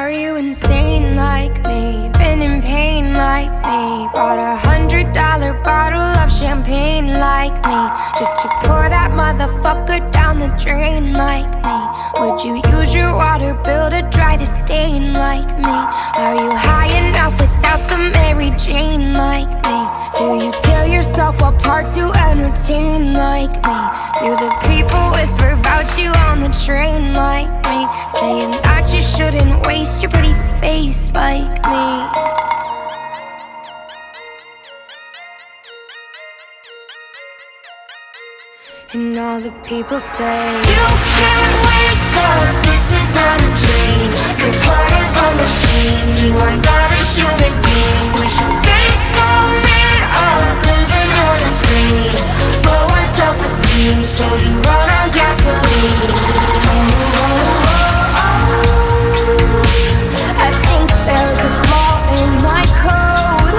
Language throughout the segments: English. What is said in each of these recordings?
Are you insane like me? Been in pain like me? Bought $100 bottle of champagne like me, just to pour that motherfucker down the drain like me? Would you use your water bill to dry the stain like me? Are you high enough without the Mary Jane like me? Do you tear yourself apart to entertain like me? Do the people whisper about you on the train like me, saying that you shouldn't waste your pretty face like me? And all the people say, you can't wake up, this is not a dream. You're part of a machine, you are not a human being. With your face so made up, living on a screen. Low on self-esteem, so you run on gasoline. I think there's a flaw in my code.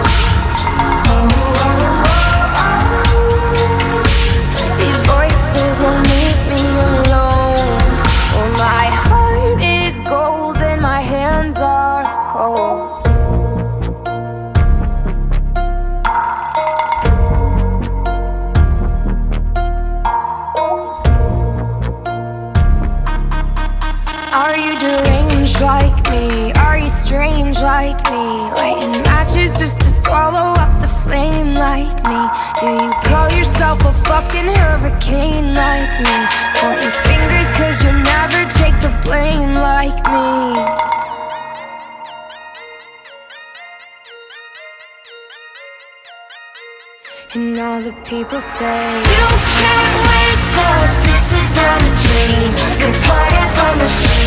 These voices won't leave me alone. Oh, my heart is gold and my hands are cold. Are you deranged like me? Are you strange like me? Lighting matches just to swallow up the flame like me? Do you call yourself a fucking hurricane like me? Pointing fingers cause you never take the blame like me. And all the people say, you can't wake up, this is not a dream. You're part of a machine.